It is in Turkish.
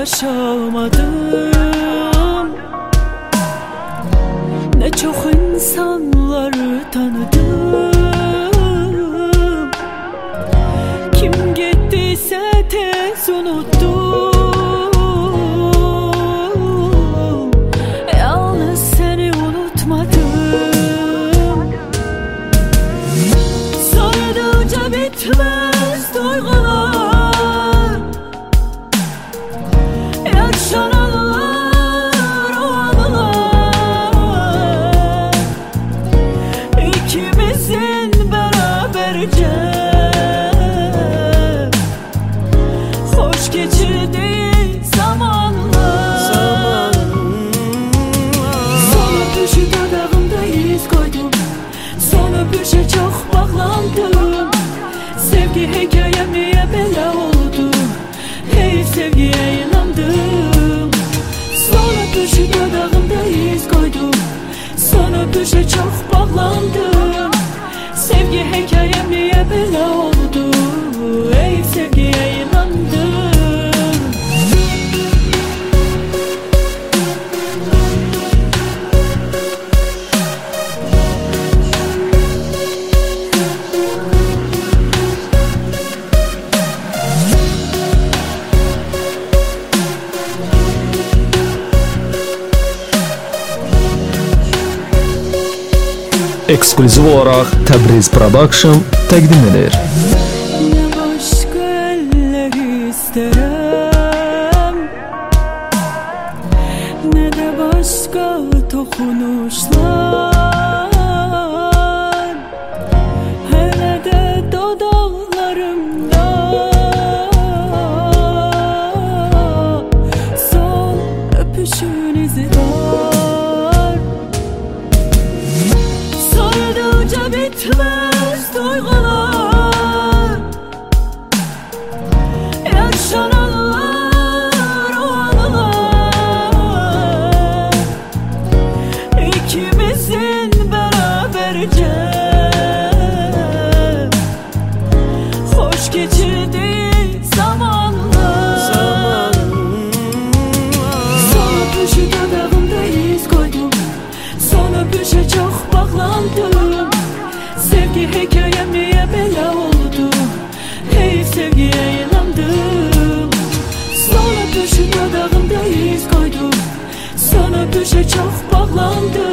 yaşamadım. Ne çok insanları tanıdım. Kim gittiyse tez unuttum. Yalnız seni unutmadım. Sarılınca bitmez duygular, yaşananlar o anılar. İkimizin beraberce hoş geçirdiği zamanlar. Son öpüşü dudağımda iz koydum. Son öpüşe çok bağlandım. Sevgi hikayem niye böyle oldu? Hey sevgiye inandım. Son öpüşü dudağımda iz koydum. Son öpüşe çok bağlandım. Sevgi hikayem niye böyle oldu? Hey sevgiye inandım. Ekskluziv olarak Təbriz Production təqdim edir. Ne başka eller isterim, ne de başka dokunuşlar. Hele de dudaklarımda son öpüşün izi var. Sarılınca bitmez duygular, yaşananlar o anılar. İkimizin beraberce hoş geçirdiği zamanlar. Son öpüşü dudağımda iz koydum. Son öpüşe çok bağlandım. Sevgi hikayem niye böyle oldu? Hey sevgiye inandım. Son öpüşü dudağımda iz koydum. Son öpüşe çok bağlandım.